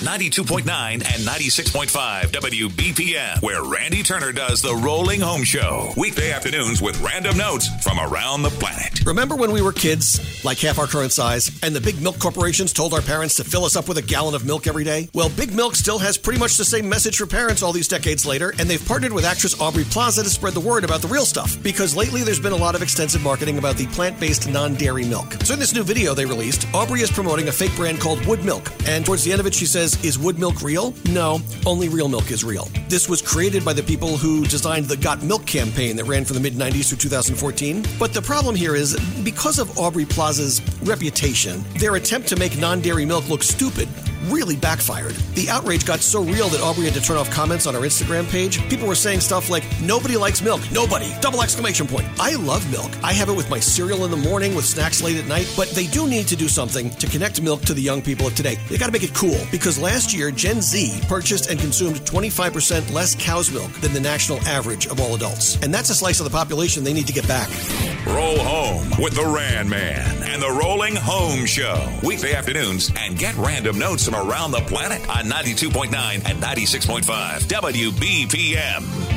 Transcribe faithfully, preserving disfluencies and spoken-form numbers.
ninety-two point nine and ninety-six point five W B P M, where Randy Turner does the Rolling Home Show. Weekday afternoons with random notes from around the planet. Remember when we were kids, like half our current size, and the big milk corporations told our parents to fill us up with a gallon of milk every day? Well, Big Milk still has pretty much the same message for parents all these decades later, and they've partnered with actress Aubrey Plaza to spread the word about the real stuff. Because lately there's been a lot of extensive marketing about the plant-based non-dairy milk. So in this new video they released, Aubrey is promoting a fake brand called Wood Milk. And towards the end of it she says, is Wood Milk real? No, only real milk is real. This was created by the people who designed the Got Milk campaign that ran from the mid nineties through two thousand fourteen. But the problem here is, because of Aubrey Plaza's reputation, their attempt to make non-dairy milk look stupid really backfired. The outrage got so real that Aubrey had to turn off comments on her Instagram page. People were saying stuff like, nobody likes milk. Nobody. Double exclamation point. I love milk. I have it with my cereal in the morning, with snacks late at night, but they do need to do something to connect milk to the young people of today. They gotta make it cool, because last year, Gen Z purchased and consumed twenty-five percent less cow's milk than the national average of all adults. And that's a slice of the population they need to get back. Roll home with the Ran Man and the Rolling Home Show. Weekday afternoons, and get random notes from around the planet on ninety-two point nine and ninety-six point five W B P M.